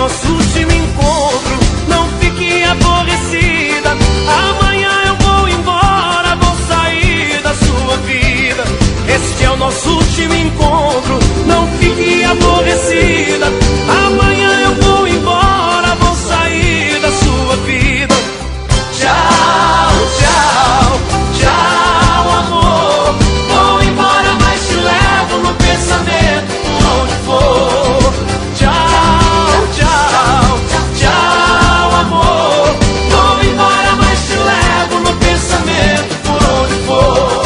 nosso último encontro. Não fique aborrecida, amanhã eu vou embora, vou sair da sua vida. Este é o nosso último encontro. Não fique aborrecida, amanhã eu vou embora, vou sair da sua vida. Tchau, tchau, tchau, amor. Vou embora, mas te levo no pensamento por onde for. Tchau, tchau, tchau, amor. Vou embora, mas te levo no pensamento por onde for.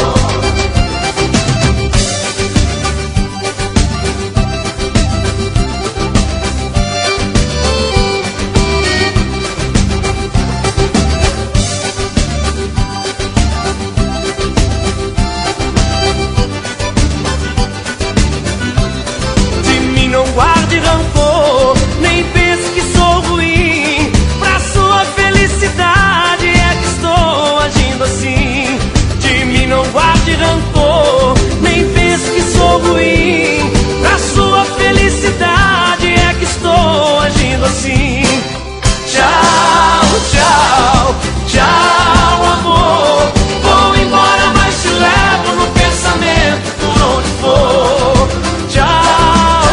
Não guarde rancor, nem pense que sou ruim. Pra sua felicidade é que estou agindo assim. De mim não guarde rancor, nem pense que sou ruim. Pra sua felicidade é que estou agindo assim. Tchau, tchau, tchau, amor. Vou embora, mas te levo no pensamento por onde for. Tchau,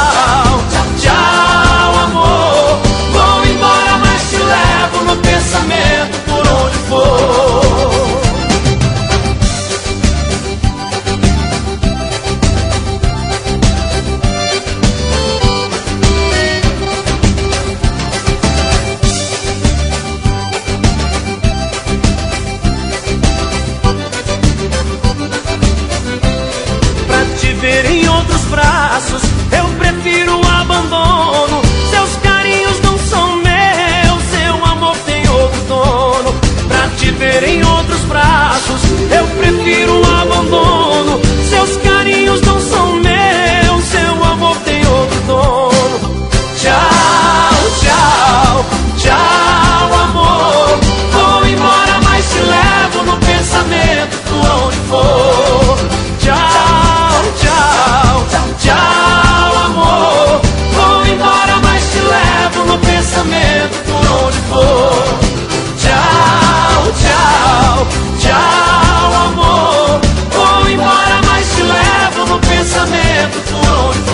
tchau, amor. Vou embora, mas te levo no pensamento por onde for. Pra te ver em outros braços, eu prefiro o abandono. Seus carinhos não são meus, seu amor tem outro dono. Pra te ver em outros braços, eu prefiro o abandono. Seus carinhos não são meus, seu amor tem outro dono. Tchau, tchau, tchau, amor. Vou embora, mas te levo no pensamento por onde for. Tchau, tchau, tchau, amor. Vou embora, mas te levo no pensamento por onde for. Tchau, tchau, tchau, amor. Vou embora, mas te levo no pensamento por onde for.